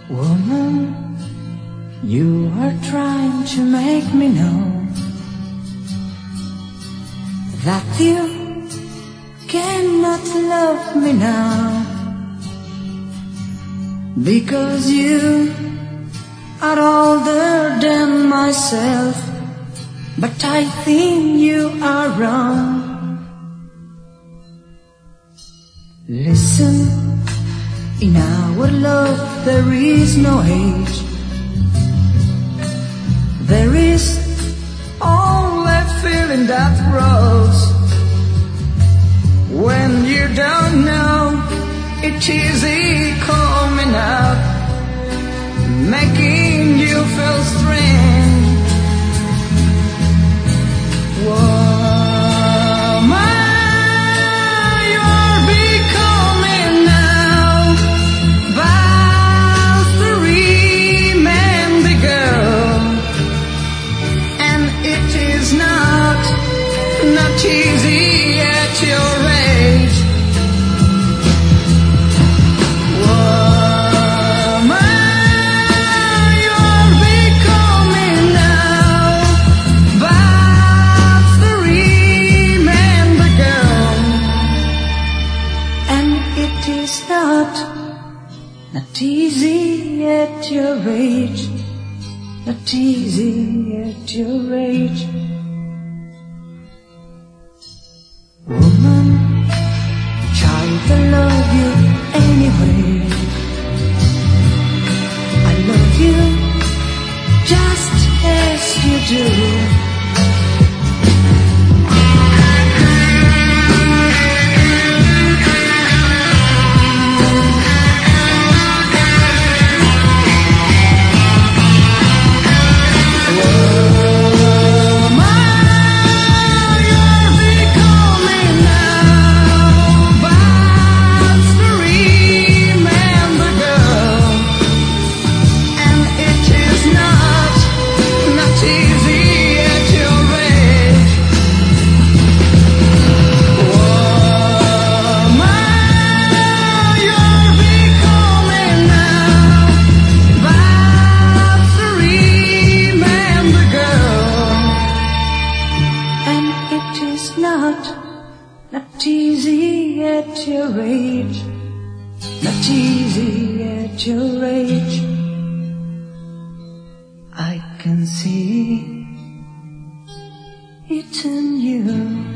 Woman, you are trying to make me know that you cannot love me now, because you are older than myself. But I think you are wrong. Listen, in our love there is no age. There is only a feeling that grows. When you don't know, it's easy coming out, making you feel strange. Not easy at your age. Woman, you're becoming now, but the remember girl, and it is not easy at your age, not easy at your age. Woman, child, I love you anyway. I love you just as you do. Not easy at your age, not easy at your age. I can see it in you.